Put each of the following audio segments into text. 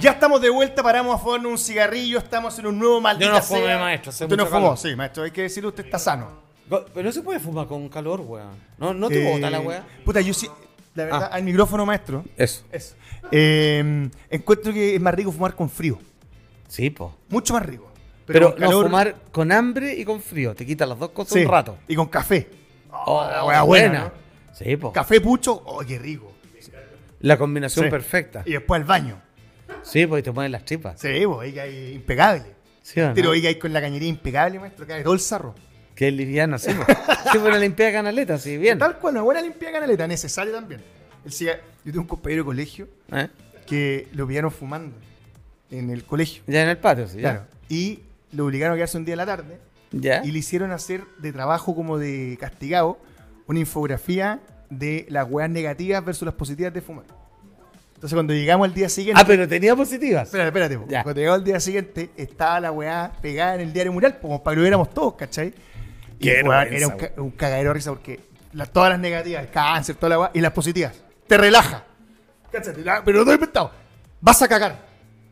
Ya estamos de vuelta, paramos a fumarnos un cigarrillo, estamos en un nuevo maldita Yo no fumé, sea. maestro, hace Usted no mucho fumó, calor. sí, maestro, hay que decirle, usted está sano. Pero no se puede fumar con calor, weón. No te bota la weá. Puta, yo sí, la verdad, al micrófono, maestro. Eso. Eso. Encuentro que es más rico fumar con frío, Sí, po. mucho más rico. Pero con no, fumar con hambre y con frío. Te quita las dos cosas sí, un rato. y con café. Oh, la weá buena, ¿no? Sí, po. Café pucho, oh, qué rico. La combinación Sí. perfecta. Y después al baño. Sí, porque te ponen las tripas. Sí, pues ahí hay impecable. ¿Sí o no? Pero ahí hay con la cañería impecable, maestro, cae todo el sarro. Que es liviano, sí, po. Sí, pero limpia de canaleta, sí, bien. Tal cual, una buena limpia canaleta, necesaria también. Yo tengo un compañero de colegio ¿Eh? que lo pillaron fumando en el colegio. Ya en el patio, sí. Claro. Y lo obligaron a quedarse un día en la tarde Ya. y le hicieron hacer de trabajo como de castigado una infografía de las weas negativas versus las positivas de fumar. Entonces cuando llegamos al día siguiente... Ah, pero tenía positivas. Espérate. Po. Ya. Cuando llegamos al día siguiente estaba la weá pegada en el diario mural, como para que lo viéramos todos, ¿cachai? Y Qué weá, vergüenza, era un cagadero de risa porque todas las negativas, el cáncer, toda la weá, y las positivas. Te relaja. ¿Cachai? Pero no te he inventado. Vas a cagar.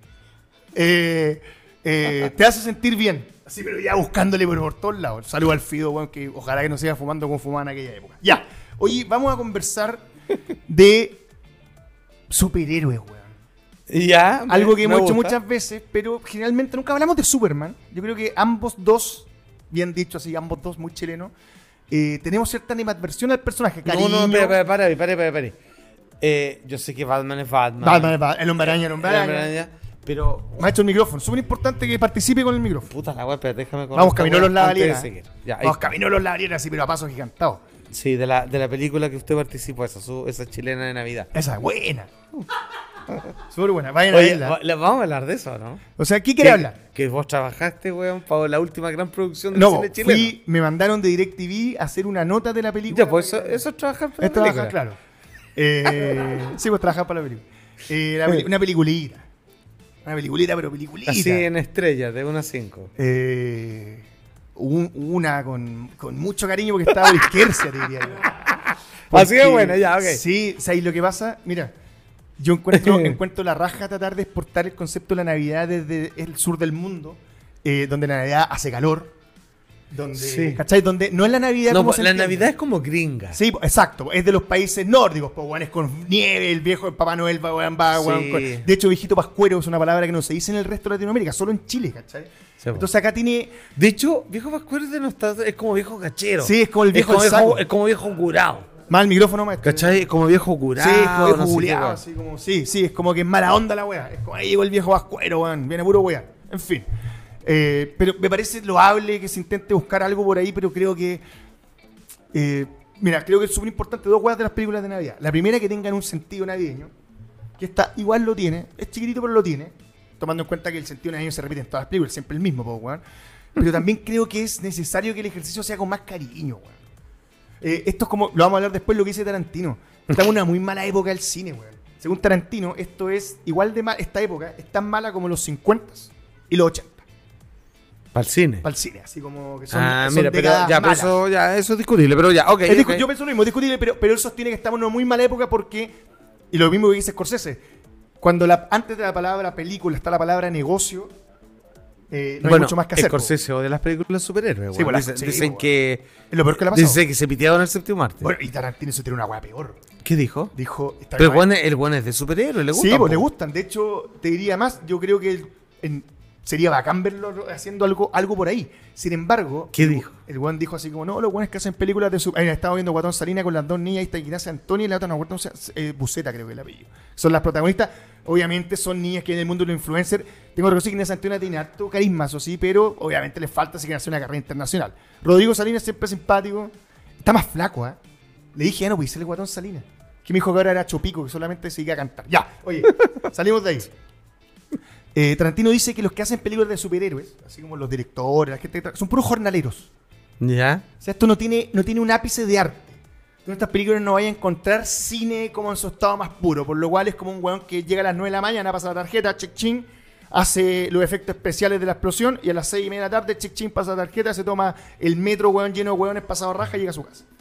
Te hace sentir bien. Así, pero ya buscándole por todos lados. Saludo al Fido, weón, que ojalá que no siga fumando como fumaba en aquella época. Ya. Oye, vamos a conversar de superhéroes, weón. Ya. Algo que me hemos hecho gusta. muchas veces, pero generalmente nunca hablamos de Superman. Yo creo que ambos dos, bien dicho así, ambos dos muy chilenos, tenemos cierta animadversión al personaje. Cariño. No, para. Yo sé que Batman es Batman. Batman, el hombre araña, el hombre araña. Pero. Me ha hecho el micrófono. Súper importante que participe con el micrófono. Puta la weá, espérate, déjame con Vamos esta camino a weá los antes de lavarieras. seguir. Ya, ahí Vamos está. camino a los lavarieras, así, pero a pasos gigantados. Sí, de la película que usted participó, esa chilena de Navidad. Esa es buena. Súper buena. Vayan a Oye, verla. vamos a hablar de eso, ¿no? O sea, ¿qué quiere Que- hablar? Que vos trabajaste, weón, para la última gran producción del No, cine chileno. me mandaron de DirecTV a hacer una nota de la película. Ya, pues eso es trabajar para Es la trabajar, película. claro. Sí, pues trabajar para la película. Una peliculita. Una peliculita, pero peliculita. Así en estrellas, de 1 a 5. Una con mucho cariño porque estaba Isquercia, te diría yo. Así de Porque- buena, ya, ok. Sí, ¿sabes lo que pasa? Mira, yo encuentro la raja tratar de exportar el concepto de la Navidad desde el sur del mundo, donde la Navidad hace calor, donde, Sí. ¿cachai? Donde no es la Navidad No, como pues, se la entiende. Navidad es como gringa. Sí, exacto, es de los países nórdicos, pues, weón, es con nieve, el viejo, el Papá Noel va, weón, va, weón, Sí. De hecho, viejito pascuero es una palabra que no se dice en el resto de Latinoamérica, solo en Chile, ¿cachai? Sí, po. Entonces acá tiene... De hecho, viejo Pascuero no está, es como viejo cachero. Sí, es como el viejo del saco. Es como viejo curado. Mal micrófono, maestro. ¿Cachai? Es como viejo curado. Sí, es como viejo no sé qué, culiao, weón. así como... Sí, es como que es mala onda la weá. Es como ahí llegó el viejo pascuero, weón, viene puro weá. En fin. Pero me parece loable que se intente buscar algo por ahí, pero creo que... mira, creo que es súper importante dos weas de las películas de Navidad. La primera, que tengan un sentido navideño, que esta igual lo tiene, es chiquitito pero lo tiene, tomando en cuenta que el sentido navideño se repite en todas las películas, siempre el mismo, po, weón. Pero también creo que es necesario que el ejercicio sea con más cariño, weón. Esto es como, lo vamos a hablar después, lo que dice Tarantino. Estamos en una muy mala época del cine, weón. Según Tarantino, esto es igual de mal, esta época es tan mala como los 50 y los 80. Para el cine. Para el cine, así como que son, Ah, son mira, pero décadas ya, pero malas. eso es discutible, pero ya, ok. ok. Yo pienso lo mismo, discutible, pero él sostiene que estamos en una muy mala época porque, y lo mismo que dice Scorsese, cuando antes de la palabra película está la palabra negocio, no hay mucho más que hacer. Scorsese odia las películas de superhéroes, Sí, weón. pues, Dicen, sí, dicen weón. que Es lo peor que le ha pasado. dicen que se pitearon el séptimo arte. Bueno, y Tarantino se tiene una weá peor. ¿Qué dijo? Dijo... esta Pero weá- el buen es de superhéroes, le gusta. Sí, pues le gustan. De hecho, te diría más, yo creo que sería bacán verlo haciendo algo por ahí. Sin embargo... ¿Qué dijo? El weón dijo así como, no, los weones que hacen películas de su... Estaba viendo Guatón Salina con las dos niñas, ahí está Ignacia Antonia y la otra, no recuerdo, Buceta creo que es el apellido. Son las protagonistas. Obviamente son niñas que en el mundo de los influencers... Tengo que reconocer que Ignacia Antonia tiene harto carisma, eso sí, pero obviamente le falta si quiere hacer una carrera internacional. Rodrigo Salinas siempre simpático. Está más flaco, ¿eh? Le dije, ya no, pues el Guatón Salinas. Que me dijo que ahora era Chopico, que solamente se iba a cantar. Ya, oye, salimos de ahí. Tarantino dice que los que hacen películas de superhéroes, así como los directores, la gente que son puros jornaleros. ¿Ya? O sea, esto no tiene un ápice de arte. En estas películas no vaya a encontrar cine como en su estado más puro, por lo cual es como un weón que llega a las 9 de la mañana, pasa la tarjeta, check chin, hace los efectos especiales de la explosión y a las 6:30 de la tarde, check chin, pasa la tarjeta, se toma el metro, weón, lleno de weones pasado raja y llega a su casa.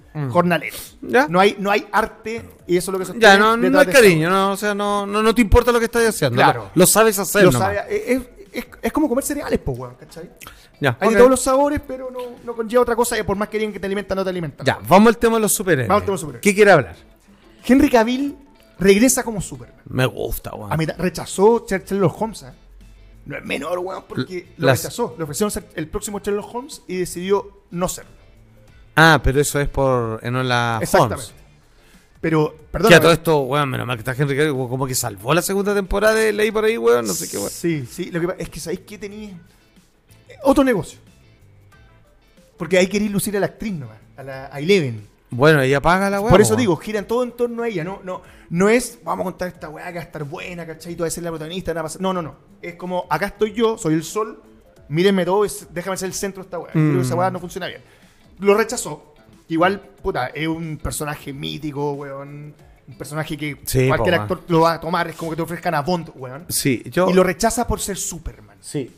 jornaleros. ¿Ya? No hay arte y eso es lo que sostiene. Ya, no detrás hay de cariño, eso. no, o sea, no te importa lo que estás haciendo. Claro. Lo sabes hacer, Lo nomás. sabe- es como comer cereales, pues, weón, ¿cachai? Ya, Hay ok. de todos los sabores, pero no conlleva otra cosa, y por más que digan que te alimentan, no te alimentan. Ya, vamos al tema de los superhéroes. Vamos al tema de los superhéroes. ¿Qué quiere hablar? Henry Cavill regresa como Superman. Me gusta, weón. A mitad, rechazó Sherlock Holmes, ¿eh? No es menor, weón, porque lo Las- rechazó. Le ofrecieron ser el próximo Sherlock Holmes y decidió no serlo. Ah, pero eso es por Enola Exactamente. Holmes. Pero, Que perdón. a todo esto, weón, menos mal que está Henry Cavill, como que salvó la segunda temporada de Ley por ahí, weón, no sé qué, weón. Sí. Lo que pasa es que sabéis que tenía otro negocio. Porque ahí quería lucir a la actriz nomás, a Eleven. Bueno, ella paga la weón. Por eso digo, giran todo en torno a ella. No es, vamos a contar esta weá que va a estar buena, ¿cachai? Tú vas a ser la protagonista, nada pasa. No. Es como, acá estoy yo, soy el sol, mírenme todo, déjame ser el centro de esta weá. Creo que esa weá no funciona bien. Lo rechazó. Igual, puta, es un personaje mítico, weón. Un personaje que Sí, cualquier po, actor lo va a tomar. Es como que te ofrezcan a Bond, weón. Sí, yo... Y lo rechaza por ser Superman. Sí.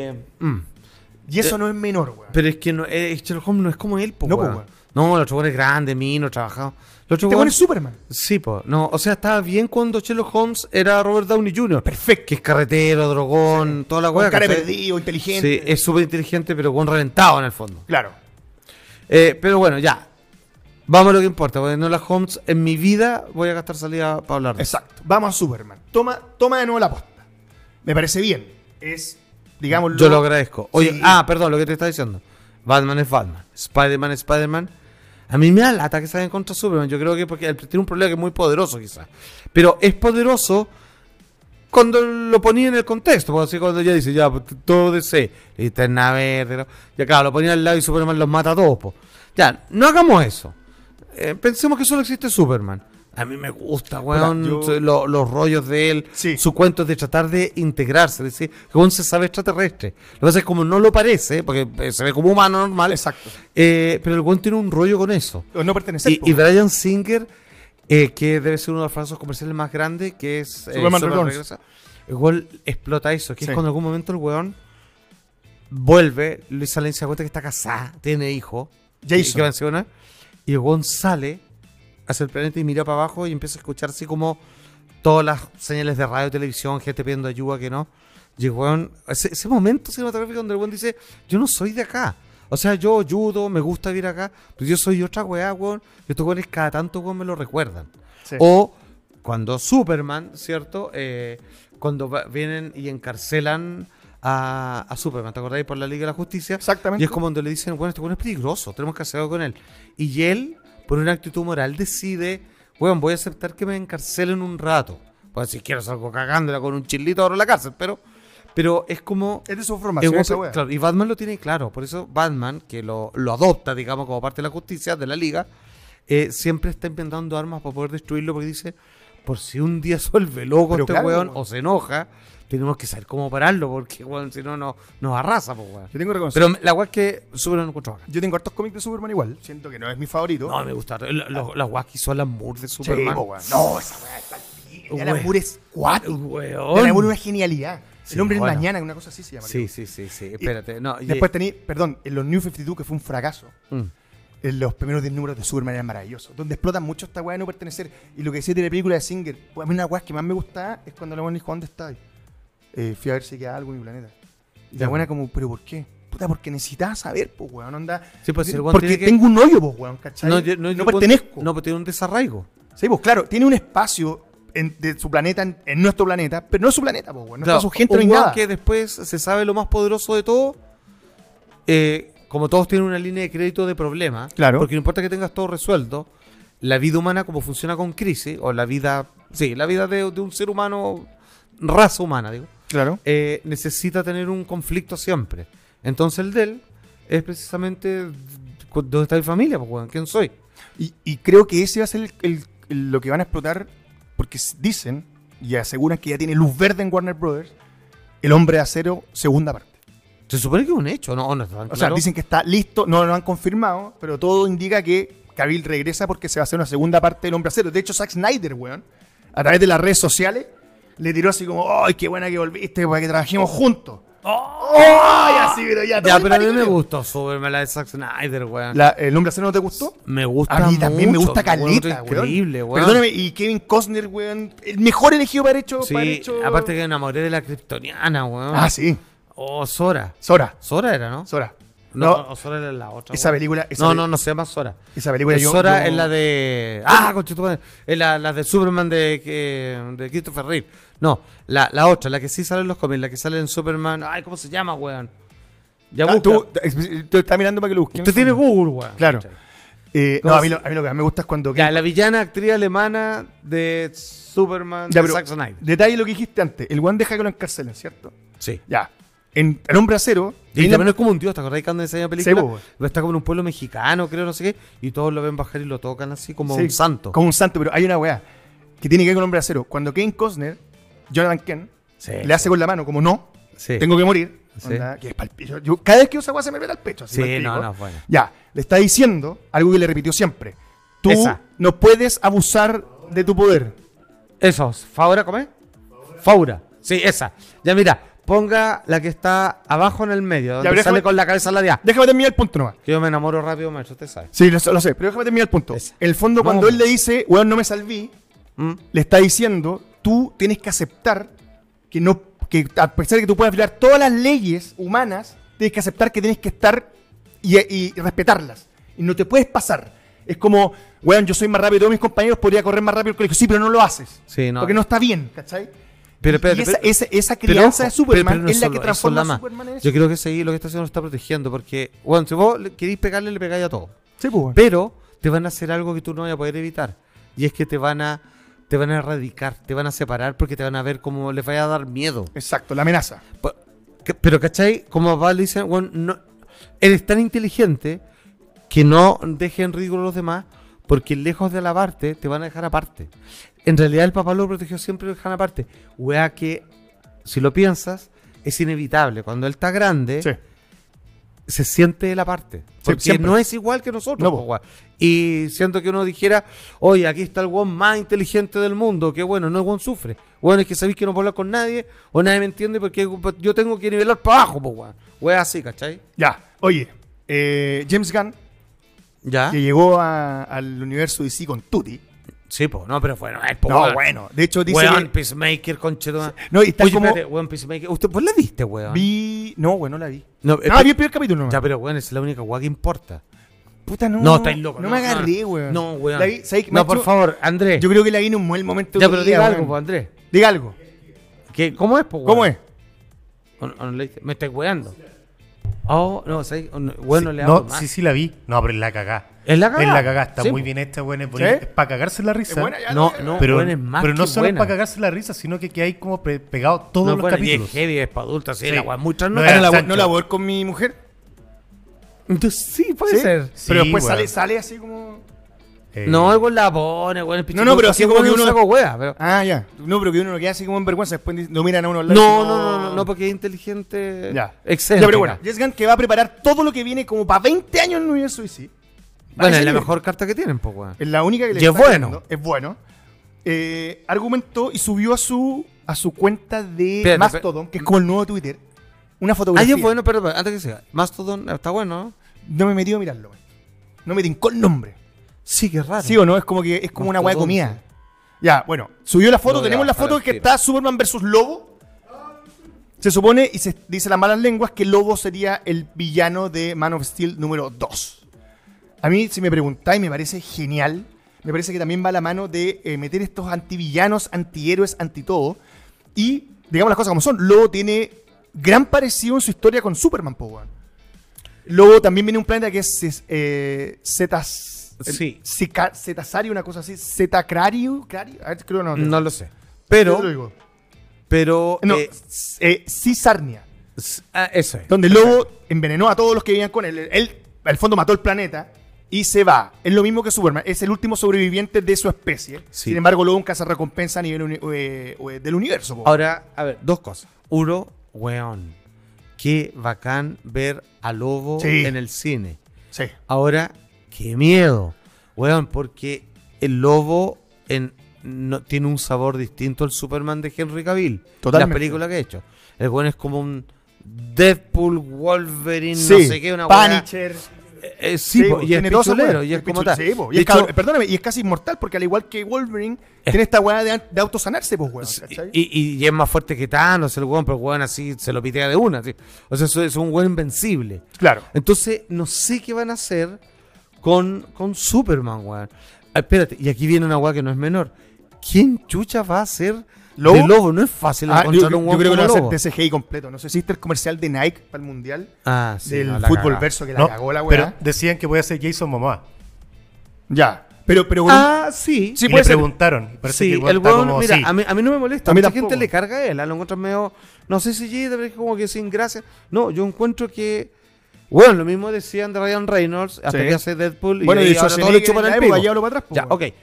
Y eso no es menor, weón. Pero es que no, Sherlock Holmes no es como él, po, No, po, weón. weón. No, el otro weón es grande, mino, trabajado. El otro Este weón weón- es Superman. Sí, po. No, o sea, estaba bien cuando Sherlock Holmes era Robert Downey Jr. Perfecto. Que es carretero, drogón, toda la Con weá. cara de ¿cachai? perdido, inteligente. Sí, es súper inteligente, pero con reventado en el fondo. Claro. Pero bueno, ya. Vamos a lo que importa, porque Enola Holmes en mi vida voy a gastar salida para hablar de eso. Exacto. Vamos a Superman. Toma de nuevo la posta. Me parece bien. Es, digámoslo. Yo lo agradezco. Oye, Sí. perdón, lo que te estaba diciendo. Batman es Batman. Spider-Man es Spider-Man. A mí me da lata que salgan contra Superman. Yo creo que porque él tiene un problema que es muy poderoso, quizás. Pero es poderoso cuando lo ponía en el contexto. Porque así cuando ya dice, ya, pues, todo DC, linterna verde, ¿no? Ya claro, lo ponía al lado y Superman los mata a todos, po. Ya, no hagamos eso. Pensemos que solo existe Superman. A mí me gusta, weón, Yo- los rollos de él, Sí. su cuento de tratar de integrarse, es decir, que uno se sabe extraterrestre. Lo que pasa es que como no lo parece, porque se ve como humano normal, Exacto. pero el weón tiene un rollo con eso. O no pertenecer. Y Bryan Singer, que debe ser uno de los fracasos comerciales más grandes, que es Superman Returns. Regresa, el weón explota eso, que Sí. es cuando en algún momento el weón vuelve, Luis Allen se da cuenta que está casada, tiene hijo, Jason. que menciona, y el weón sale hacia el planeta y mira para abajo y empieza a escuchar así como todas las señales de radio, televisión, gente pidiendo ayuda, que no. Y el weón, ese momento cinematográfico donde el weón dice, yo no soy de acá. O sea, yo ayudo, me gusta vivir acá, pero yo soy otra weá, weón. Y estos weones cada tanto, weón, me lo recuerdan. Sí. O cuando Superman, ¿cierto? Cuando vienen y encarcelan a Superman, ¿te acordáis? Por la Liga de la Justicia. Exactamente. Y es como donde le dicen, bueno, este weón es peligroso, tenemos que hacer algo con él. Y él, por una actitud moral, decide, bueno, voy a aceptar que me encarcelen un rato. Pues si quiero salgo cagándola con un chilito ahora en la cárcel, pero es como... Es de su el formación weón, esa wea. claro, y Batman lo tiene claro, por eso Batman, que lo adopta, digamos, como parte de la justicia, de la liga, siempre está inventando armas para poder destruirlo, porque dice, por si un día se vuelve loco Pero este claro, weón, weón. o se enoja, tenemos que saber cómo pararlo, porque weón, si no, nos arrasa, pues weón. Yo tengo que reconocer. Pero la weá es que Superman no encuentro bacán. Yo tengo hartos cómics de Superman igual. Siento que no es mi favorito. No, me gusta. Las weas que hizo Alan Moore de Sí, Superman. po, weón. No, esa weá está bien. Weón. Alan Moore es cuatro. Weón. Alan Moore es una genialidad. Sí, El hombre del bueno. mañana, una cosa así se llama. Sí. Espérate. No, Después tení, perdón, en los New 52, que fue un fracaso. Mm. En los primeros 10 números de Superman eran maravillosos. Donde explotan mucho esta weá de no pertenecer. Y lo que decía de la película de Singer, pues a mí una weá que más me gustaba es cuando la weá dijo, ¿dónde está? Fui a ver si queda algo en mi planeta. Y la Ya, buena como, ¿pero por qué? Puta, porque necesitas saber, pues weón, onda. Sí, pues, el weón porque tiene que- tengo un hoyo, pues weón, ¿cachai? yo pertenezco. No, pero tiene un desarraigo. Sí, pues claro, tiene un espacio de su planeta en nuestro planeta, pero no es su planeta, pues weón. No Claro, está su gente, no un hay weón nada. que después se sabe lo más poderoso de todo. Como todos tienen una línea de crédito de problema. Claro. Porque no importa que tengas todo resuelto. La vida humana, como funciona con crisis, o la vida. Sí, la vida de un ser humano, raza humana, digo. Claro. Necesita tener un conflicto siempre. Entonces el de él es precisamente ¿dónde está mi familia? Pues, weón? ¿Quién soy? Y creo que ese va a ser lo que van a explotar, porque dicen y aseguran que ya tiene luz verde en Warner Brothers, El Hombre de Acero, segunda parte. Se supone que es un hecho, ¿no? No está tan O sea, claro. dicen que está listo, no lo han confirmado, pero todo indica que Cavill regresa porque se va a hacer una segunda parte del Hombre de Acero. De hecho, Zack Snyder, weón, a través de las redes sociales, le tiró así como, ¡ay, qué buena que volviste para que trabajemos juntos! ¡Oh! Ya sí, pero ya. Ya, pero a mí me gustó Superman, la de Zack Snyder, weón. ¿El hombre acero no te gustó? Me gusta A mí también me mucho, gusta caleta, weón. Increíble, weón. Perdóname, y Kevin Costner, weón, el mejor elegido para hecho... Sí, aparte que me enamoré de la kryptoniana, weón. Ah, sí. Oh, Sora. Sora. Sora era, ¿no? Sora. No, Sora era la otra. Esa weón. película... No se llama Sora. Esa película Sora es la de... Ah, conchetumare. Es la de Superman de Christopher Reeve. No, la otra, la que sí sale en los cómics, la que sale en Superman... Ay, ¿cómo se llama, weón? Ya tú estás mirando para que lo busques. Usted tiene Google, weón. Claro. No, a mí lo que más me gusta es cuando... Ya, la villana actriz alemana de Superman Ya, de pero Zack Snyder. detalle lo que dijiste antes. El weón deja que lo encarcelen, ¿cierto? Sí. Ya. En El Hombre Acero... Y también es como un dios, ¿te acordás cuando esa película? Sí, po. Está como en un pueblo mexicano, creo, no sé qué, y todos lo ven bajar y lo tocan así como Sí, un santo. Como un santo, pero hay una weá que tiene que ver con El Hombre Acero. Cuando Kevin Costner, Jonathan Kent, Sí, le hace con la mano, como no, sí. tengo que morir. Sí. Onda, que es palpillo. Cada vez que usa weá se me mete al pecho. Así Sí, palpico. no, bueno. Ya, le está diciendo algo que le repitió siempre. Tú Esa. no puedes abusar de tu poder. Eso, ¿Faura cómo es? Faura. Sí, esa. Ya mira, ponga la que está abajo en el medio, donde pero sale déjame- con la cabeza ladeada. Déjame terminar el punto nomás. Que yo me enamoro rápido, maestro, usted sabe. Sí, lo sé, pero déjame terminar el punto. Esa. En el fondo, cuando Vamos. él le dice, weón, no me salví, ¿Mm? le está diciendo, tú tienes que aceptar que a pesar de que tú puedas violar todas las leyes humanas, tienes que aceptar que tienes que estar y respetarlas. Y no te puedes pasar. Es como, weón, yo soy más rápido, todos mis compañeros podría correr más rápido el colegio. Sí, pero no lo haces. Sí, no. Porque no está bien, ¿cachai? Pero espérate, y esa, pero- esa Pero crianza ojo, de Superman pero no es la solo que eso, transforma Lama. a Superman en eso. Yo creo que seguir lo que está haciendo lo está protegiendo, porque, bueno, si vos queréis pegarle, le pegáis a todo. Sí, pues, weón. Pero te van a hacer algo que tú no vas a poder evitar. Y es que te van a erradicar, te van a separar porque te van a ver como les vaya a dar miedo. Exacto, la amenaza. Pero, ¿cachai? Como papá le dicen, bueno, no, eres tan inteligente que no dejes en ridículo a los demás porque lejos de alabarte te van a dejar aparte. En realidad el papá lo protegió siempre y lo dejan aparte. Wea que, si lo piensas, es inevitable. Cuando él está grande, Sí. se siente él aparte. Porque siempre. no es igual que nosotros. No, po, po. wea. Y siento que uno dijera, oye, aquí está el weón más inteligente del mundo, que bueno, no el weón sufre. Bueno, es que sabéis que no puedo hablar con nadie, o nadie me entiende porque yo tengo que nivelar para abajo, pues weón. Wea así, ¿cachai? Ya, oye, James Gunn, ¿Ya? que llegó al universo DC con Tutti. Sí, pues, no, pero bueno, es po, No, weón. bueno, de hecho dice Weón, que Peacemaker, conchetumare. no, y está Oye, como espérate, weón, Peacemaker. ¿Usted pues la viste, weón? no, güey, no la vi. No, vi el primer capítulo nomás. Ya, pero weón, es la única weá que importa. Puta, no. No, estáis loco. No me agarré, güey. No, weón. La vi, ¿sabes qué, No, macho? por favor, Andrés. Yo creo que la vi en un buen momento. Ya, de pero mi vida, diga algo, weón. pues, Andrés. Diga algo. ¿Cómo es, pues, weón? ¿Cómo es? ¿O no le diste? Me estáis weando. Oh, no, ¿sabes? Bueno, le No, hago más. sí la vi. No, pero es la cagá. Es la cagada. Es la cagá, está Sí, muy po. bien hecha, weón. Es bonita. ¿Sí? Es para cagarse la risa. Es buena, ya No, la vi. no, pero, weón, es más pero no que solo buena. para cagarse la risa, sino que hay como pegado todos No, los bueno, y capítulos. es heavy, es para adultos, sí, Sí. la weá muy No trasnochada. era no, Sancho. no la voy a ver con mi mujer. Entonces, sí, puede ¿Sí? ser. Sí, Pero después weón. sale así como. No, algo la pone, weón. No, pero así como que uno- saco wea, pero... Ah, ya. No, pero que uno no queda así como en vergüenza. Después lo miran a uno al lado. No, y no, dicen, no, porque es inteligente. Ya. Excéntrica. Ya, pero bueno, James Gunn que va a preparar todo lo que viene como para 20 años en el universo DC. Bueno, Ese es la nivel. mejor carta que tienen, pues, weón. Es la única que le Y es está bueno. quedando. Es bueno. Argumentó y subió a su cuenta de Espérate, Mastodon, que es como el nuevo Twitter, una Ah, fotografía. ya bueno, pero antes que siga. Mastodon está bueno, ¿no? No me metí a mirarlo, man. No me tincó el nombre. Sí, qué raro. ¿Sí o no? Es como que es como una hueá de Mastodon, comida. Ya, bueno, subió la foto, Lo voy a tenemos la bajar foto al que tiro. está Superman versus Lobo. Se supone, y se dice las malas lenguas, que Lobo sería el villano de Man of Steel número 2. A mí, si me preguntáis, me parece genial. Me parece que también va a la mano de meter estos antivillanos, antihéroes, antitodo. Y, digamos las cosas como son, Lobo tiene gran parecido en su historia con Superman, po, weón. Lobo también viene de un planeta que es Zetas... Sí. Zetasario, una cosa así. Zetacrario. A ver, creo que no. No lo sé. Yo lo Pero, digo. pero... No, Cisarnia. Eso es. Donde el lobo envenenó a todos los que vivían con él. Él, al fondo, mató el planeta y se va. Es lo mismo que Superman. Es el último sobreviviente de su especie. Sí. Sin embargo, Lobo un cazarrecompensa a nivel del universo. Po. Ahora, a ver, dos cosas. Uno, weón. Qué bacán ver a Lobo Sí. en el cine. Sí. Ahora, qué miedo. Weón, porque el Lobo tiene un sabor distinto al Superman de Henry Cavill. Totalmente. La película que ha hecho. El weón es como un Deadpool, Wolverine, Sí, no sé qué, una weá. Punisher. Sí, po, y es tiene toda esa pichulero, weá. y es como tal. Sí, po, y De es hecho, perdóname, y es casi inmortal, porque al igual que Wolverine, tiene esta weá de autosanarse, pues, weón. ¿cachai? y es más fuerte que Thanos, el weón, pero el weón así se lo pitea de una. ¿sí? O sea, eso es un weón invencible. Claro. Entonces, no sé qué van a hacer con Superman, weón. Ah, espérate, y aquí viene una weá que no es menor. ¿Quién chucha va a ser ¿Lobo? de Lobo? No es fácil Ah, encontrar un yo weón creo que como lo va a Lobo. hacer de CGI completo. No sé si viste el comercial de Nike para el Mundial Ah, sí, del no, la fútbol cagá. verso que la No, cagó la pero weá. decían que puede ser Jason Momoa. Ya. Pero con Ah, sí. Sí, y puede le ser. preguntaron. y parece Sí, que el weón está weón, como, mira, sí. a mí no me molesta. A mí Mucha tampoco. gente le carga a él, lo encuentro medio, no sé si pero es como que sin gracia. No, yo encuentro que, bueno, lo mismo decían de Ryan Reynolds hasta Sí. que hace Deadpool Bueno, y y ahora todo Schwarzenegger le en chupan la el época, pico. llévalo para atrás, po, Ya, weón. ok.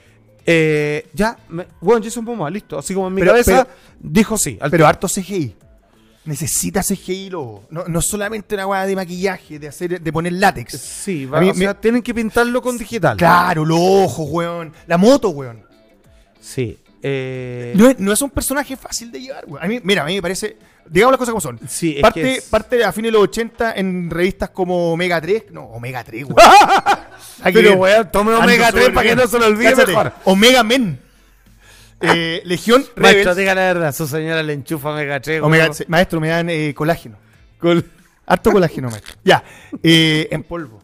Bueno, Jason Momoa, listo. Así como en mi Pero- cabeza dijo sí. al Pero tiro. harto CGI. Necesita CGI, Lobo. No solamente una weá de maquillaje, de poner látex. Sí, A mí o sea, tienen que pintarlo con digital. Claro, los ojos, weón. La moto, weón. Sí. No es un personaje fácil de llevar, weón. A mí me parece. Digamos las cosas como son. Sí, es parte, que es- parte a fines de los 80 en revistas como Omega 3. No, Omega 3, weón. Hay que Pero, ver. weón, tome Ando Omega 3 súper para que bien. no se lo olvide Cáchate, mejor. Omega Men. Legión Maestro, Rebels. diga la verdad, su señora le enchufa Omega 3. Omega, weón. sí, maestro, me dan colágeno. Harto colágeno, maestro. Ya, en polvo.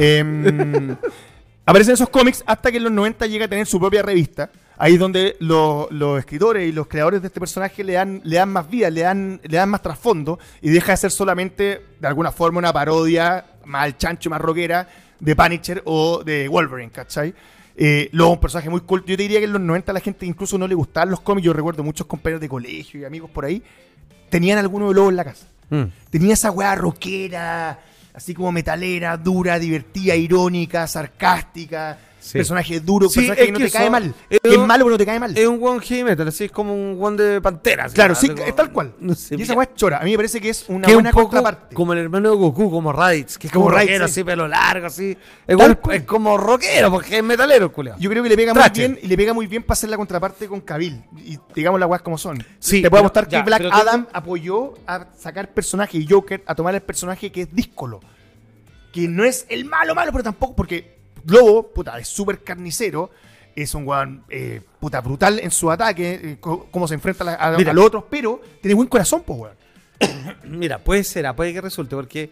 Aparecen esos cómics hasta que en los 90 llega a tener su propia revista. Ahí es donde los escritores y los creadores de este personaje le dan más vida, le dan más trasfondo y deja de ser solamente, de alguna forma, una parodia más al chancho, más rockera de Punisher o de Wolverine, ¿cachai? Luego un personaje muy cool. Yo te diría que en los 90 a la gente incluso no le gustaban los cómics. Yo recuerdo muchos compañeros de colegio y amigos por ahí tenían alguno de Lobo en la casa. Tenía esa weá rockera, así como metalera, dura, divertida, irónica, sarcástica. Sí. Personaje duro, Sí, personaje es que no que te cae eso- mal. es Que es un- malo, pero no te cae mal. Es un one heavy metal, así es como un one de Pantera. así, Claro, así sí, como- es tal cual. No sé, Y esa mira, weá es chora. A mí me parece que es una que es un buena poco contraparte. como el hermano de Goku, como Raditz, que es como, Como Raditz, rockero, sí. así, pelo largo, así. Igual cual. es como rockero, porque es metalero, culiao. Yo creo que le pega Trache. muy bien y le pega muy bien para hacer la contraparte con Cavill. Y digamos las weas como son. Sí, Te puedo pero- mostrar ya, que Black pero tengo- Adam apoyó a sacar personaje y Joker a tomar el personaje que es díscolo. Que no es el malo, pero tampoco, porque Lobo, puta, es súper carnicero. Es un weón, puta, brutal en su ataque, cómo se enfrenta Mira. a los otros, pero tiene buen corazón, pues, weón. Mira, puede que resulte, porque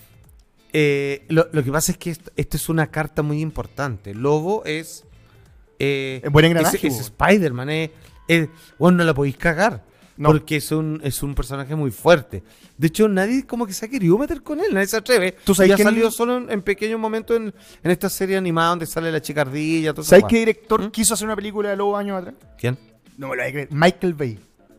lo que pasa es que esto es una carta muy importante. Lobo es. Buen engranaje, Es po. Spider-Man, bueno, no la podéis cagar. No. Porque es un personaje muy fuerte. De hecho, nadie como que se ha querido meter con él, nadie se atreve. ¿Tú sabes y ha quién- salido solo en pequeños momentos en esta serie animada donde sale la chicardilla. Todo eso. ¿Sabes qué director quiso hacer una película de Lobo años atrás? ¿Quién? No me lo voy a creer. Michael Bay.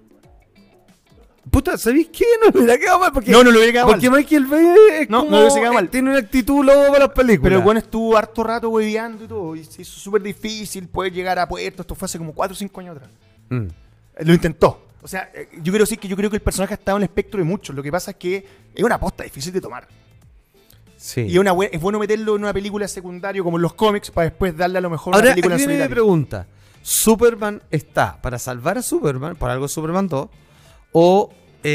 Puta, ¿sabéis qué? No me hubiera quedado mal. Porque, No le hubiera quedado porque mal. Michael Bay es No, como, no le hubiese quedado mal. tiene una actitud lobo para las películas. Pero el weón estuvo harto rato hueveando y todo. Y se hizo súper difícil poder llegar a puerto. Esto fue hace como 4 o 5 años atrás. Mm. Lo intentó. O sea, yo quiero decir que yo creo que el personaje ha estado en el espectro de muchos. Lo que pasa es que es una aposta difícil de tomar. Sí. Y es bueno meterlo en una película secundaria como en los cómics para después darle a lo mejor Ahora, una aquí película en viene mi solitario. pregunta. ¿Superman está para salvar a Superman, por algo Superman 2, o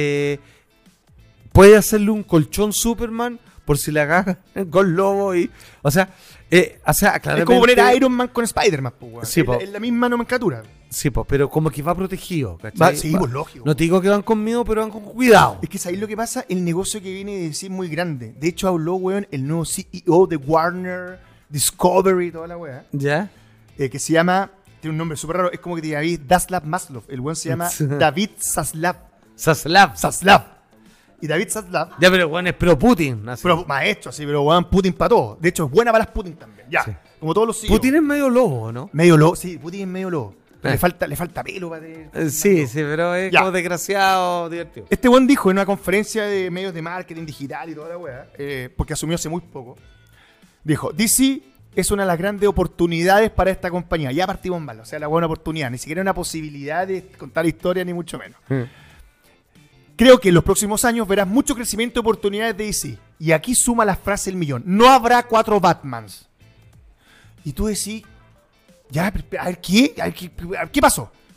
puede hacerle un colchón Superman por si le agarran con Lobo y... O sea, claramente... Es como poner a Iron Man con Spider-Man, pues, weón. Sí, po. Es la misma nomenclatura. Sí, pues, pero como que va protegido, ¿cachai? Sí, pues lógico. No te digo que van conmigo, pero van con cuidado. Es que ¿sabéis lo que pasa? El negocio que viene de decir muy grande. De hecho, habló, weón, el nuevo CEO de Warner, Discovery y toda la weá. ¿Ya? Que se llama, tiene un nombre súper raro, es como que te diga Daslav Maslov. El weón se llama David Zaslav. Zaslav. Y David Zaslav, Ya, pero bueno, es pro Putin. así. pero maestro, así, pero weón, Putin para todo. De hecho, es buena para las Putin también. Ya, Sí. como todos los CEOs. Putin es medio lobo, ¿no? Medio lobo, sí, Putin es medio lobo. Pero Eh. le falta pelo para tener. Sí, pero es Ya. como desgraciado, divertido. Este buen dijo en una conferencia de medios de marketing digital y toda la weá, porque asumió hace muy poco, dijo, DC es una de las grandes oportunidades para esta compañía. Ya partimos mal, o sea, la buena oportunidad, ni siquiera una posibilidad de contar historia, ni mucho menos. Creo que en los próximos años verás mucho crecimiento de oportunidades de DC. Y aquí suma la frase el millón. No habrá 4 Batmans. Y tú decís, ya, a ver, ¿qué? A ver, ¿qué pasó?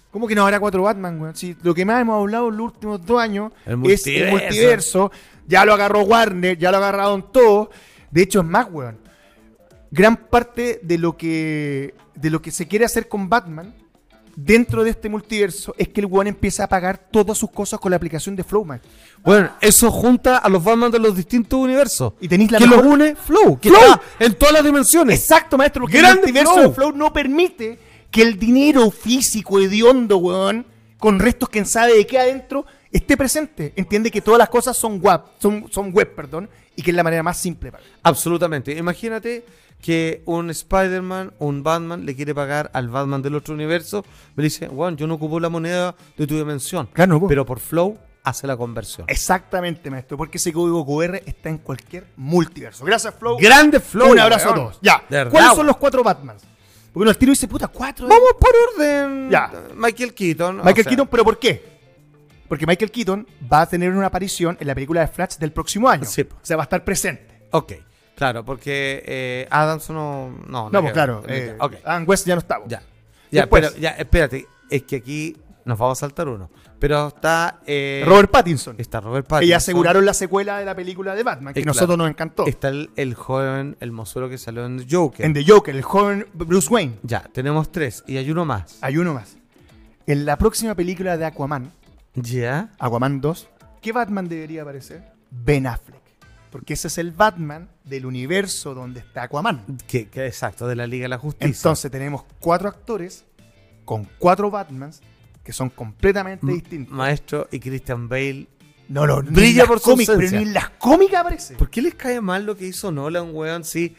¿Cómo que no habrá 4 Batman, weón? Si lo que más hemos hablado en los últimos 2 años El es el multiverso. Ya lo agarró Warner, ya lo agarraron todos. De hecho, es más, weón. Gran parte de lo que se quiere hacer con Batman dentro de este multiverso es que el weón empieza a pagar todas sus cosas con la aplicación de Flowmax. Bueno, eso junta a los Batman de los distintos universos. Y tenéis la que mejor... los une Flow, que Flow. está en todas las dimensiones. Exacto, maestro, porque Grande el multiverso Flow. de Flow no permite que el dinero físico hediondo, weón, con restos quién sabe de qué adentro, esté presente. Entiende que todas las cosas son web, perdón, y que es la manera más simple para. Absolutamente. Imagínate que un Spider-Man, un Batman, le quiere pagar al Batman del otro universo. Me dice, bueno, yo no ocupo la moneda de tu dimensión. Claro, no, po. Pero por Flow hace la conversión. Exactamente, maestro, porque ese código QR está en cualquier multiverso. Gracias, Flow. Grande Flow. Un abrazo weón. a todos. Ya, De verdad, ¿cuáles son weón. los 4 Batmans? Porque uno al tiro dice, puta, 4. Vamos por orden. Ya. Michael Keaton. Michael Keaton, ¿pero por qué? Porque Michael Keaton va a tener una aparición en la película de Flash del próximo año. Sí. O sea, va a estar presente. Ok, claro, porque Adams no... No, pues claro. Ok, Adam West ya no está. ya. Ya, Después. pero, ya, espérate, es que aquí nos vamos a saltar uno. Pero está... Robert Pattinson. Está Robert Que Pattinson. ya aseguraron la secuela de la película de Batman, que Claro. nosotros nos encantó. Está el joven, el mozuelo que salió en The Joker. En The Joker, el joven Bruce Wayne. Ya, tenemos 3 y hay uno más. Hay uno más. En la próxima película de Aquaman, Ya. Aquaman 2, ¿qué Batman debería aparecer? Ben Affleck. Porque ese es el Batman del universo donde está Aquaman. Que exacto, de la Liga de la Justicia. Entonces tenemos 4 actores con 4 Batmans que son completamente distintos. Maestro y Christian Bale. No, brilla ni en las por su cómics, ausencia. pero ni en las cómicas aparece. ¿Por qué les cae mal lo que hizo Nolan, weón? Sí,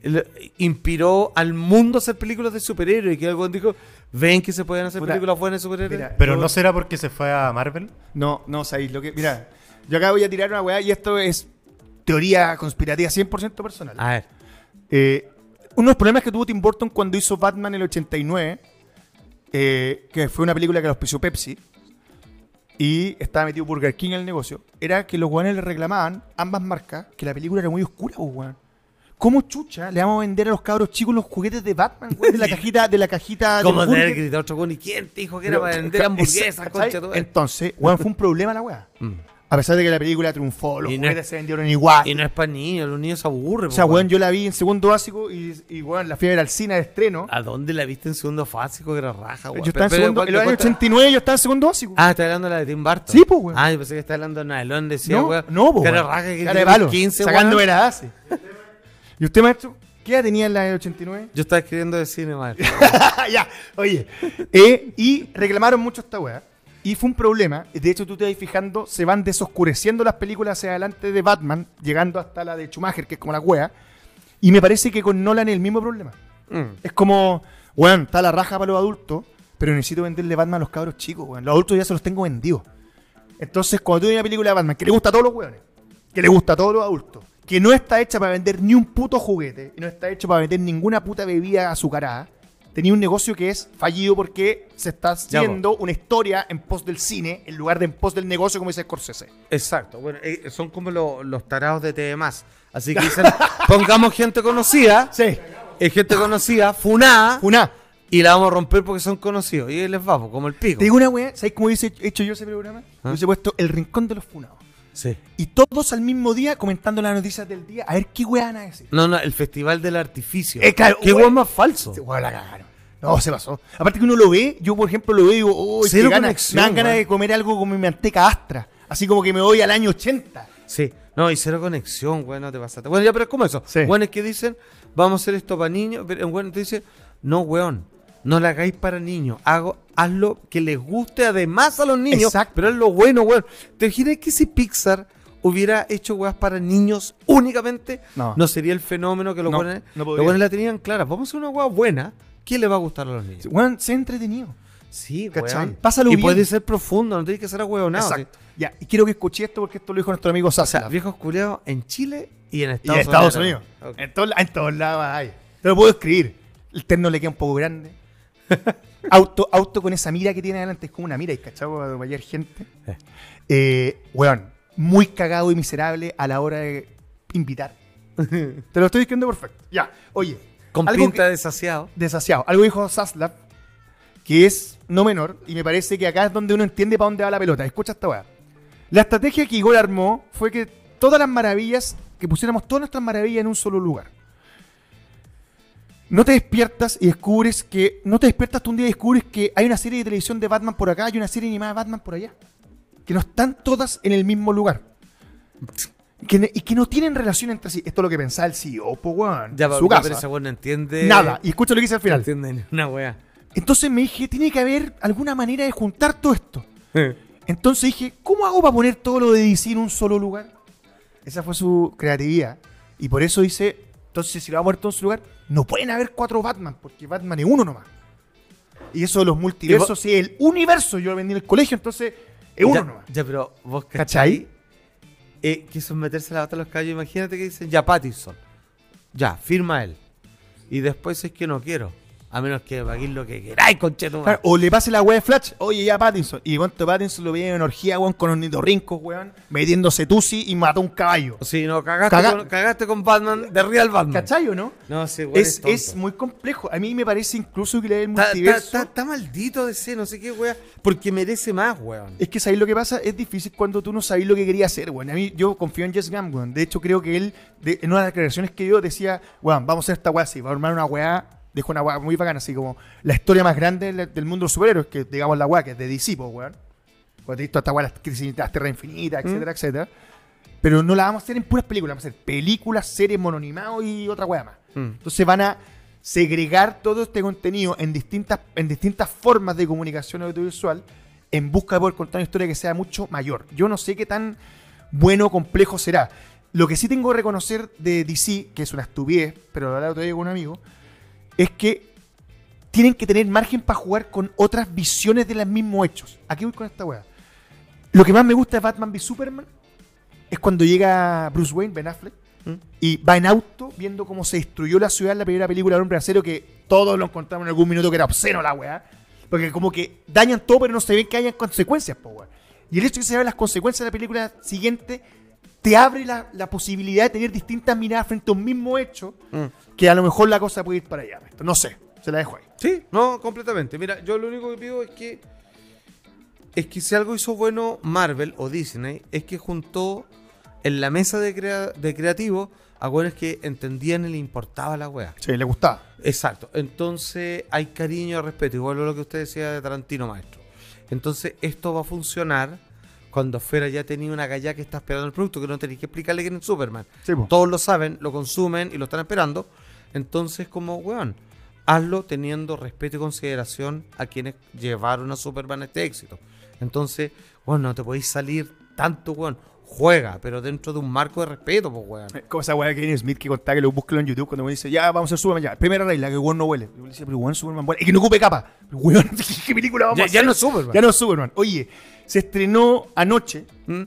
inspiró al mundo a hacer películas de superhéroes y que algo dijo, ven que se pueden hacer Puta, películas buenas de superhéroes. mira, Pero yo- ¿no será porque se fue a Marvel? No, sabéis lo que. Mira, yo acá voy a tirar una weá y esto es teoría conspirativa 100% personal. A ver, Uno de los problemas que tuvo Tim Burton cuando hizo Batman en el 89, que fue una película que los auspició Pepsi y estaba metido Burger King en el negocio, era que los weones le reclamaban, ambas marcas, que la película era muy oscura, pues, weón. ¿Cómo chucha le vamos a vender a los cabros chicos los juguetes de Batman, weón? De la cajita ¿cómo del tener burger? que gritar otro weón? ¿Y quién te dijo que era Pero, para vender ca- hamburguesas, ¿cachai? concha de tu- Entonces, weón, fue un problema la weá. A pesar de que la película triunfó, los Y no juguetes es- se vendieron igual. Y no es para niños, los niños se aburren. O sea, po, weón, yo la vi en segundo básico y weón, la fui a ver al cine de estreno. ¿A dónde la viste en segundo básico que era raja, weón? Yo estaba en Pero, segundo, ¿cuál- en los años cuál- 89 yo estaba en segundo básico. Ah, está hablando de la de Tim Burton. Sí, po, weón. Ah, yo pensé que estaba hablando de Nylon, decía, no, weón. no, po, Cara weón. raja que Cara de tiene palo, 15, sacándome weón. la base. ¿Y usted, maestro? ¿Qué edad tenía en la del 89? Yo estaba escribiendo de cine, maestro. Ya, oye. Y reclamaron mucho esta weá. Y fue un problema. De hecho, tú te vas fijando, se van desoscureciendo las películas hacia adelante de Batman, llegando hasta la de Schumacher, que es como la weá. Y me parece que con Nolan es el mismo problema. Es como, weón, está la raja para los adultos, pero necesito venderle Batman a los cabros chicos, weón. Los adultos ya se los tengo vendidos. Entonces, cuando tú ves una película de Batman que le gusta a todos los weones, que le gusta a todos los adultos, que no está hecha para vender ni un puto juguete, y no está hecho para vender ninguna puta bebida azucarada, tenía un negocio que es fallido porque se está Ya, haciendo una historia en pos del cine en lugar de en pos del negocio, como dice Scorsese. Exacto. Bueno, son como los tarados de TV+. Así que dicen, pongamos gente conocida, Sí. gente conocida, funada, Una. y la vamos a romper porque son conocidos. Y ahí les vamos, como el pico. Te digo una weá, ¿sabes cómo hubiese hecho yo ese programa? ¿Ah? Hubiese puesto El Rincón de los Funados. Sí. Y todos al mismo día comentando las noticias del día, a ver qué weá van a decir. No, el Festival del Artificio. Claro, ¿Qué weón. weón más falso? Se weá la cagaron. No, se pasó. Aparte que uno lo ve, yo por ejemplo lo veo y digo, oh, Cero me conexión, dan ganas weón. de comer algo con mi manteca Astra. Así como que me voy al año 80. Sí. No, y cero conexión, weón, no te pasaste. Bueno, ya, pero es como eso. Sí. Weón, es que dicen, vamos a hacer esto para niños. Pero el weón te dice, no, weón, no lo hagáis para niños. Hazlo que les guste además a los niños. Exacto. Pero es lo bueno, weón. ¿Te imaginas que si Pixar hubiera hecho weas para niños únicamente, No. sería el fenómeno que los No, weones no los podría. weones la tenían clara? Vamos a hacer una wea buena. ¿Qué le va a gustar a los niños? Weón, sé entretenido. Sí, ¿Cachai? weón. Pásalo y bien. puede ser profundo, no tiene que ser ahueonado. Exacto. Ya, y quiero que escuché esto porque esto lo dijo nuestro amigo O sea, Sassler. viejos culiados en Chile y en Y Estados en Estados Unidos. Unidos. Ok. En todos lados hay. Te lo puedo escribir. El terno le queda un poco grande. auto con esa mira que tiene adelante. Es como una mira, ¿y cachado? Para ayer gente. Weón, muy cagado y miserable a la hora de invitar. Te lo estoy diciendo perfecto. Ya, oye. Con algo pinta que- de saciado. desasiado. Algo dijo Zaslav que es no menor, y me parece que acá es donde uno entiende para dónde va la pelota. Escucha esta weá. La estrategia que Igor armó fue que todas las maravillas, que pusiéramos todas nuestras maravillas en un solo lugar. No te despiertas y descubres que... No te despiertas tú un día y descubres que hay una serie de televisión de Batman por acá y una serie animada de Batman por allá. Que no están todas en el mismo lugar. Y que no tienen relación entre sí. Esto es lo que pensaba el CEO, po, weón. Ya, en pero su casa. pero ese weón no entiende. Nada. Y escucha lo que dice al No final. entiende ni una wea. Entonces me dije, tiene que haber alguna manera de juntar todo esto. Entonces dije, ¿cómo hago para poner todo lo de DC en un solo lugar? Esa fue su creatividad. Y por eso dice, entonces si lo vamos a poner todo en su lugar, no pueden haber 4 Batman, porque Batman es uno nomás. Y eso de los multiversos, sí, el universo, yo lo vendí en el colegio, entonces es uno nomás. Ya, pero vos ¿Cachai? quiso meterse la bata a los caballos. Imagínate que dicen, ya, Pattinson. Ya, firma él. Y después es que no quiero. A menos que paguéis lo que queráis, conchetumare. Claro, o le pase la weá de Flash, oye ya Pattinson. Y de pronto Pattinson lo veía en orgía, weón, con ornitorrincos, weón, metiéndose tusi y mató a un caballo. Sí, no, cagaste con Batman, de Real Batman. ¿Cachai o no? No, sí, weón, Es muy complejo. A mí me parece incluso que le el Está multiverso. maldito de ese, no sé qué, weón. Porque merece más, weón. Es que sabéis lo que pasa, es difícil cuando tú no sabéis lo que quería hacer, weón. A mí, yo confío en Jess Gunn, weón. De hecho, creo que él, en una de las declaraciones que dio, decía, weón, vamos a hacer esta weá así, vamos a armar una weá. Dejó una weá muy bacana, así como la historia más grande del mundo de los superhéroes, que digamos la weá, que es de DC, po, weón. Cuando visto esta weá, las tierras infinitas, etcétera, etcétera. Pero no la vamos a hacer en puras películas, vamos a hacer películas, series, monoanimados y otra weá más. Entonces van a segregar todo este contenido en distintas formas de comunicación audiovisual en busca de poder contar una historia que sea mucho mayor. Yo no sé qué tan bueno o complejo será. Lo que sí tengo que reconocer de DC, que es una estupidez, pero lo hablaba todavía con un amigo, es que tienen que tener margen para jugar con otras visiones de los mismos hechos. Aquí voy con esta weá. Lo que más me gusta de Batman v Superman es cuando llega Bruce Wayne, Ben Affleck, y va en auto viendo cómo se destruyó la ciudad en la primera película del Hombre de Acero, que todos lo encontramos en algún minuto que era obsceno la weá. Porque como que dañan todo, pero no se ven que hayan consecuencias, po, weá. Y el hecho de que se vean las consecuencias de la película siguiente te abre la posibilidad de tener distintas miradas frente a un mismo hecho, que a lo mejor la cosa puede ir para allá. No sé, se la dejo ahí. Sí, no, completamente. Mira, yo lo único que pido es que si algo hizo bueno Marvel o Disney, es que juntó en la mesa de creativos a güeyes que entendían y le importaba la wea. Sí, le gustaba. Exacto. Entonces hay cariño y respeto, igual a lo que usted decía de Tarantino, maestro. Entonces esto va a funcionar cuando fuera ya tenía una galla que está esperando el producto, que no tenéis que explicarle quién es Superman. Sí, po. Todos lo saben, lo consumen y lo están esperando. Entonces, como, weón, hazlo teniendo respeto y consideración a quienes llevaron a Superman a este éxito. Entonces, bueno, no te podéis salir tanto, weón. Juega, pero dentro de un marco de respeto, pues, weón. Como esa weá de Kevin Smith que contaba, que lo búsquelo en YouTube, cuando me dice, ya, vamos a hacer Superman, ya. Primera regla, que el weón no huele. Yo le decía, pero weón, Superman huele. Y que no ocupe capa. Pero weón, ¿qué película vamos a hacer? Ya no es Superman. Ya no es Superman. Oye, se estrenó anoche,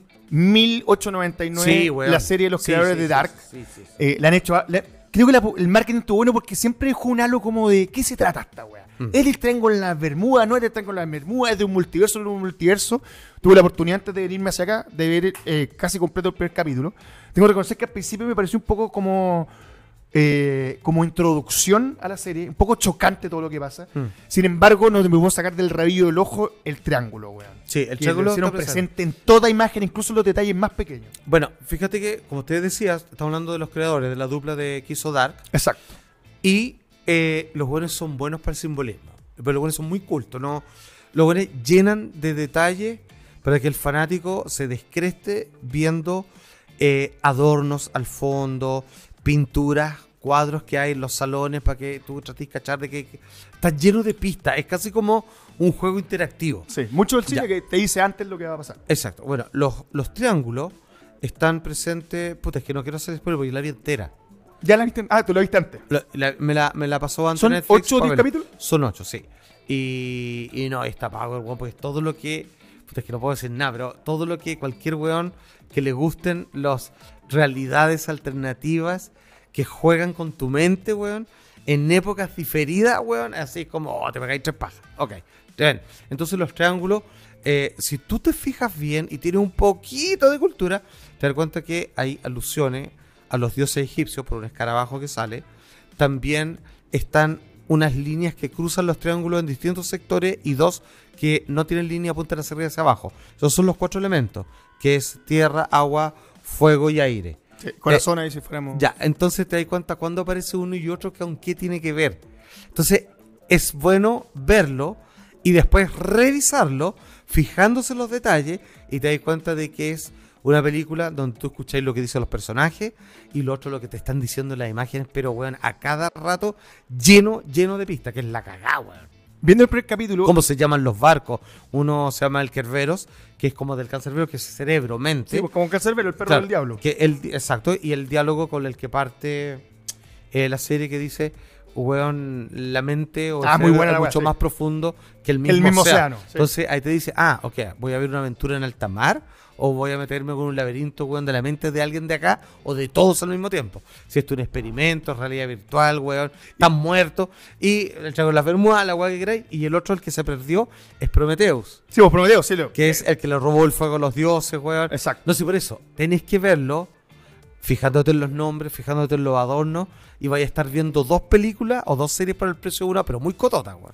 1899, Sí, weón. la serie de los creadores de Dark. Sí. La han hecho... creo que el marketing estuvo bueno porque siempre dejó un halo como de ¿qué se trata esta weá? ¿Es el triángulo en las Bermudas? ¿No es el triángulo en las Bermudas? ¿Es de un multiverso? ¿No es un multiverso? Tuve la oportunidad antes de venirme hacia acá de ver casi completo el primer capítulo. Tengo que reconocer que al principio me pareció un poco como introducción a la serie, un poco chocante todo lo que pasa. Sin embargo, no me puedo sacar del rabillo del ojo el triángulo, weón. Sí, el Que triángulo lo hicieron está presente en toda imagen, incluso en los detalles más pequeños. Bueno, fíjate que, como ustedes decían, estamos hablando de los creadores, de la dupla de que hizo Dark. Exacto. Y los buenos son buenos para el simbolismo. Pero los buenos son muy cultos, ¿no? Los buenos llenan de detalles para que el fanático se descreste viendo adornos al fondo, pinturas, cuadros que hay en los salones para que tú trates de cachar de que está lleno de pistas. Es casi como un juego interactivo. Sí, mucho del cine Ya. que te dice antes lo que va a pasar. Exacto. Bueno, los triángulos están presentes. Puta, es que no quiero hacer spoiler porque la vi entera. ¿Ya la viste? Ah, tú la viste antes. Me la pasó antes ¿Son Netflix 8 o 10 para verla. capítulos? Son 8, sí. Y no, está pago el weón, porque todo lo que. Puta, es que no puedo decir nada, pero todo lo que cualquier weón que le gusten las realidades alternativas que juegan con tu mente, weón, en épocas diferidas, weón, así como, te pegáis 3 pajas. Ok, bien. Entonces los triángulos, si tú te fijas bien y tienes un poquito de cultura, te das cuenta que hay alusiones a los dioses egipcios por un escarabajo que sale. También están unas líneas que cruzan los triángulos en distintos sectores y 2 que no tienen línea apuntan hacia arriba y hacia abajo. Esos son los 4 elementos, que es tierra, agua, fuego y aire. Sí, corazón ahí si fuéramos... Ya, entonces te das cuenta cuando aparece uno y otro que aunque tiene que ver. Entonces es bueno verlo y después revisarlo, fijándose en los detalles y te das cuenta de que es una película donde tú escucháis lo que dicen los personajes y lo otro lo que te están diciendo en las imágenes, pero weón, a cada rato lleno de pistas, que es la cagada, weón. Viendo el primer capítulo... ¿Cómo se llaman los barcos? Uno se llama el Kerberos, que es como del cancerbero, que es cerebro, mente. Sí, pues como un cancerbero, el perro Claro, del diablo. Exacto, y el diálogo con el que parte la serie que dice, weón, la mente o el muy cerebro buena es la wea, mucho sí. más profundo que el El mismo océano, sí. Entonces ahí te dice, ok, voy a ver una aventura en alta mar o voy a meterme con un laberinto, weón, de la mente de alguien de acá o de todos al mismo tiempo. Si esto es un experimento, realidad virtual, weón, están muertos y el Triángulo de las Bermudas, la weá que queráis, y el otro, el que se perdió, es Prometheus. Sí, vos Prometeo, sí, lo... Que es el que le robó el fuego a los dioses, weón. Exacto. No sé, por eso, tenés que verlo, fijándote en los nombres, fijándote en los adornos, y vaya a estar viendo 2 películas o 2 series por el precio de una, pero muy cototas, weón.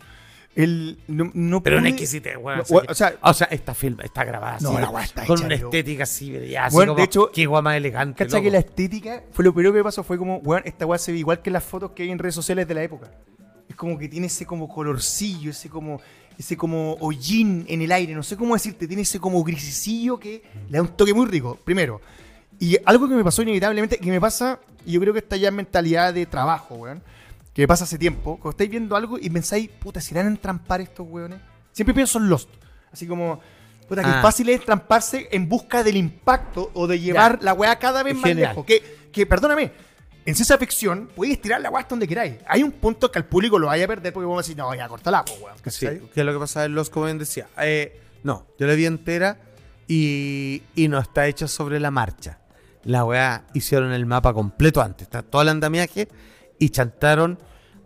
No Pero pude- una exquisitez, weón. No, así o sea, que- o sea, esta film está grabada así, No, la weá está con hecha, una pero- estética así, ya, así Weón, como, de hecho, qué guay más elegante, ¿cachai que loco. la estética fue lo primero que me pasó? Fue como, weón, esta weá se ve igual que las fotos que hay en redes sociales de la época. Es como que tiene ese como colorcillo, ese como hollín en el aire, no sé cómo decirte, tiene ese como grisecillo que le da un toque muy rico, primero. Y algo que me pasó inevitablemente, que me pasa, y yo creo que esta ya es mentalidad de trabajo, weón, que me pasa hace tiempo, cuando estáis viendo algo y pensáis, puta, ¿se irán a entrampar estos weones? Siempre pienso en Lost, así como, puta, que fácil es tramparse en busca del impacto o de llevar la weá cada vez más Genial. lejos. Que, perdóname, en ciencia ficción podéis tirar la weá hasta donde queráis. Hay un punto que al público lo vaya a perder porque vamos a decir, no, ya, cortala, po, weón. Sí, ¿cachai? que es lo que pasa en Los, como bien decía. No, yo la vi entera y no está hecha sobre la marcha. La weá hicieron el mapa completo antes, está todo el andamiaje y chantaron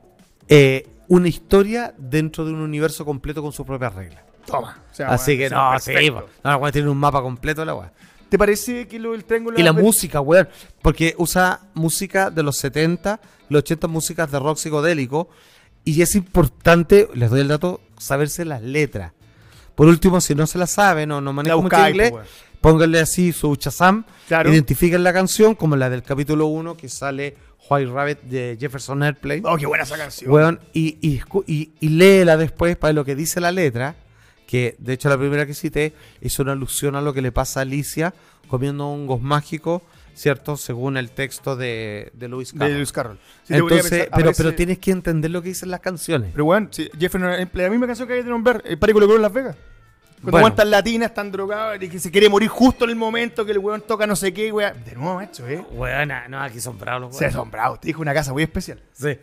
una historia dentro de un universo completo con sus propias reglas. Toma. O sea, Así weón, que o sea, no, sí, perfecto. po. No, la weá tiene un mapa completo la weá. ¿Te parece que lo del triángulo Y la de música, weón, porque usa música de los 70, los 80 músicas de rock psicodélico y es importante, les doy el dato, saberse las letras. Por último, si no se la saben o no manejan mucho buscáis, inglés, po, weón. pónganle así su Shazam, Claro. identifiquen la canción como la del capítulo 1 que sale White Rabbit de Jefferson Airplane, Oh, qué buena esa canción. weón, y léela después para lo que dice la letra, que de hecho la primera que cité es una alusión a lo que le pasa a Alicia comiendo hongos mágicos, ¿cierto? Según el texto de Lewis De Carroll. Lewis Carroll. Sí, te voy a Entonces, pensar, pero aparece- tienes que entender lo que dicen las canciones. Pero weón, si Jeffrey no es la misma canción que hay de nombrar, el Pari Colo Colo en Las Vegas. Cuando Bueno. weón están latinas, están drogados, y que se quiere morir justo en el momento que el weón toca no sé qué, weón. De nuevo, macho, Buena, no, aquí son bravos. Se asombrado, te dijo una casa muy especial. Sí.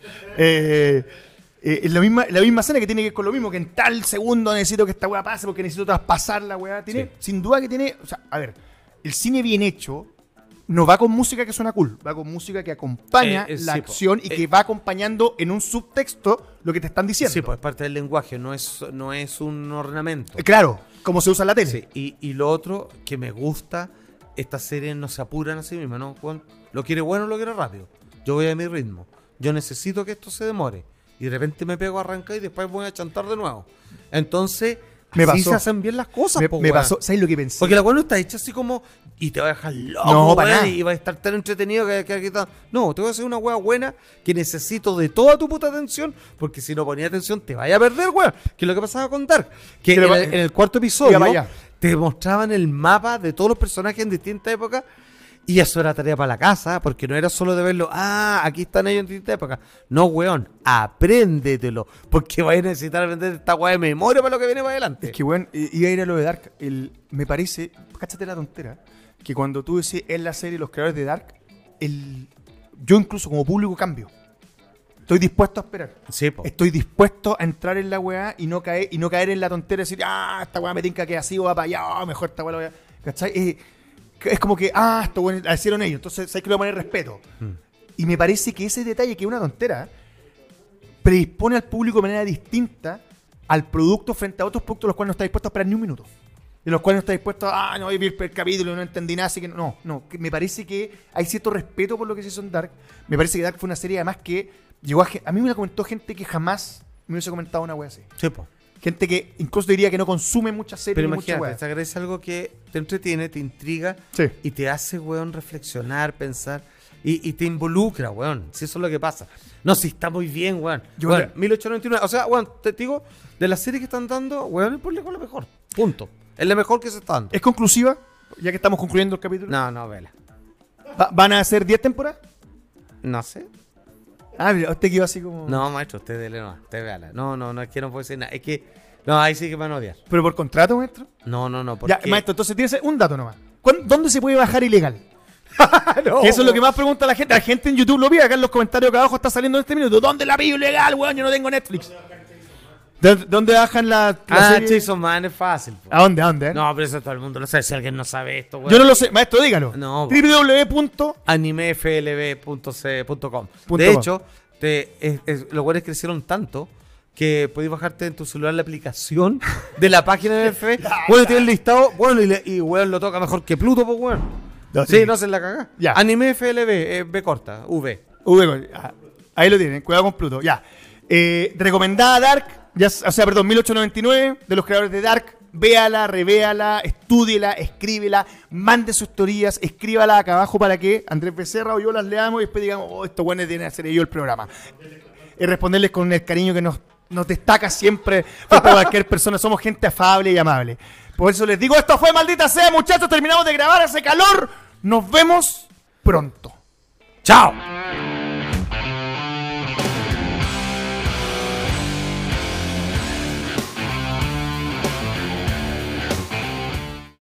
Es la misma escena que tiene que ver con lo mismo, que en tal segundo necesito que esta weá pase porque necesito traspasar la weá. Tiene, Sí. sin duda que tiene, o sea, a ver, el cine bien hecho no va con música que suena cool, va con música que acompaña la sí, po. acción y que va acompañando en un subtexto lo que te están diciendo. Sí, pues es parte del lenguaje, no es un ornamento. Claro, como se usa en la tele. Sí, y lo otro que me gusta, estas series no se apuran a sí mismas, ¿no? Juan, lo quiere bueno, lo quiere rápido. Yo voy a mi ritmo. Yo necesito que esto se demore. Y de repente me pego a arrancar y después voy a chantar de nuevo. Entonces, Me así pasó. se hacen bien las cosas, Me po, me weón. pasó, ¿sabes lo que pensé? Porque la weá no está hecha así como y te va a dejar loco, No, weón, para nada. y va a estar tan entretenido que aquí está. No, te voy a hacer una weá buena que necesito de toda tu puta atención, porque si no ponía atención te vaya a perder, weón. Que es lo que pasaba con Dark. Que Que en le va- el, en el cuarto episodio Iba para allá. te mostraban el mapa de todos los personajes en distintas épocas. Y eso era tarea para la casa, porque no era solo de verlo, aquí están ellos en distintas épocas. No, weón, apréndetelo, porque vais a necesitar aprender esta weá de memoria para lo que viene para adelante. Es que, weón, iba a ir a lo de Dark. Me parece, cáchate la tontera, que cuando tú decís en la serie los creadores de Dark, yo incluso como público cambio. Estoy dispuesto a esperar. Sí, po. Estoy dispuesto a entrar en la weá y no caer en la tontera y decir, esta weá me tinca que así o va para allá, mejor esta weá la voy a... ¿Cachai? Es como que, esto weón la hicieron ellos, entonces hay que le voy a poner respeto. Y me parece que ese detalle, que es una tontera, predispone al público de manera distinta al producto frente a otros productos los cuales no está dispuesto a esperar ni un minuto. De los cuales no está dispuesto a, no voy a ver el capítulo, no entendí nada, así que no. Que me parece que hay cierto respeto por lo que se hizo en Dark. Me parece que Dark fue una serie además que llegó a mí me la comentó gente que jamás me hubiese comentado una wea así. Sí, po. Gente que incluso diría que no consume muchas series Pero ni mucha imagínate, wea. te agradece algo que te entretiene, te intriga Sí. y te hace, weón, reflexionar, pensar y te involucra, weón. Si eso es lo que pasa. No, si está muy bien, weón. Yo Weón, creo- 1899. O sea, weón, te digo, de las series que están dando, weón, es por lejos la mejor. Punto. Es la mejor que se está dando. ¿Es conclusiva? Ya que estamos concluyendo el capítulo. No, vela. ¿Van a ser 10 temporadas? No sé. Ah, mira, usted quedó así como... No, maestro, usted dele no. Usted véala. No, es que no puedo decir nada. Es que. No, ahí sí que me van a odiar. ¿Pero por contrato, maestro? No, porque... Ya, maestro, entonces tienes un dato nomás. ¿Dónde se puede bajar ilegal? No. Que eso es lo que más pregunta la gente. La gente en YouTube lo pide. Acá en los comentarios acá abajo está saliendo en este minuto. ¿Dónde la pillo ilegal, weón? Yo no tengo Netflix. ¿Dónde bajan la serie? Jason Man es fácil. Po. ¿A dónde? No, pero eso todo el mundo lo sabe. Si alguien no sabe esto, weón. Yo no lo sé. Maestro, dígalo. No, www. animeflb.com. Punto De com. hecho, los weones crecieron tanto que podéis bajarte en tu celular la aplicación de la página de NF. Bueno, tiene el listado, bueno, y weón lo toca mejor que Pluto, pues weón. No, Sí, sí. no se la cagá. Ya. Anime FLB, B corta, V. Ahí lo tienen. Cuidado con Pluto. Ya. Recomendada Dark. O sea, perdón, 1899. De los creadores de Dark. Véala, revéala, estúdiela, escríbela, mande sus teorías, escríbala acá abajo para que Andrés Becerra o yo las leamos y después digamos, oh, estos buenos tienen que hacer yo el programa. Y responderles con el cariño que nos destaca siempre frente a cualquier persona. Somos gente afable y amable. Por eso les digo, esto fue Maldita Sea, muchachos. Terminamos de grabar, hace calor. Nos vemos pronto. ¡Chao!